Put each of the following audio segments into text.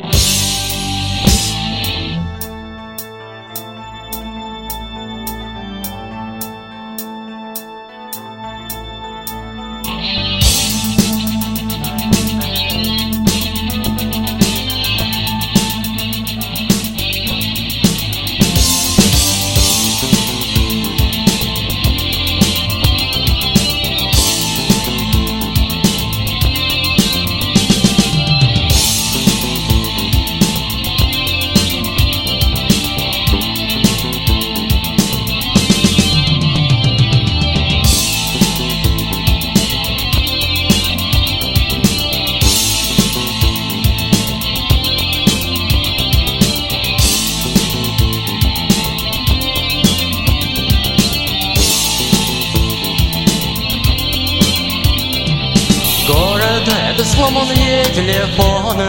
Это сломанные телефоны,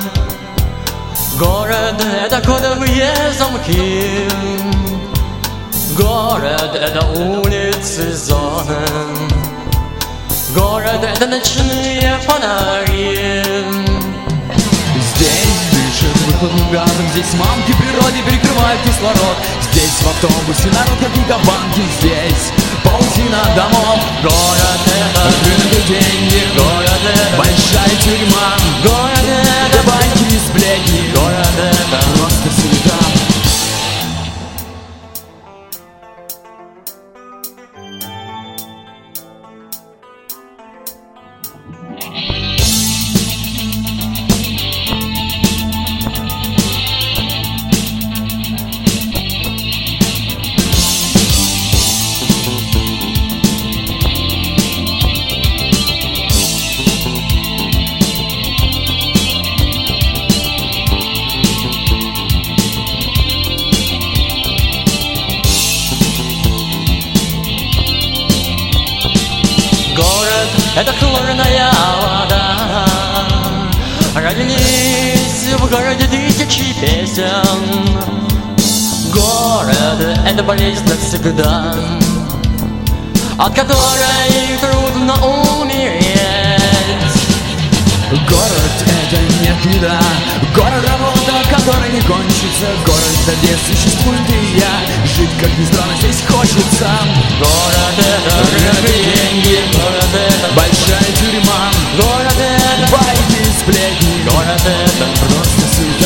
город — это кодовые замки, город — это улицы, зоны, город — это ночные фонари. Здесь дышит выхлопным газом, здесь мамки природе перекрывают кислород. Здесь в автобусе народ как гигабанки, здесь паутина домов. Город — это рынок и деньги, город — это большая тюрьма, город — это банки и сплетни, город — это просто суета. Это хлорная вода. Родились в городе тысячи песен. Город — это болезнь навсегда, от которой трудно умереть. Город — это не еда, город — работа, которая не кончится. Город, где существует и я, жить как без дрона здесь хочется. Город — это рынок и деньги, город — это большая тюрьма, город — это байки и сплетни, город — это просто суета.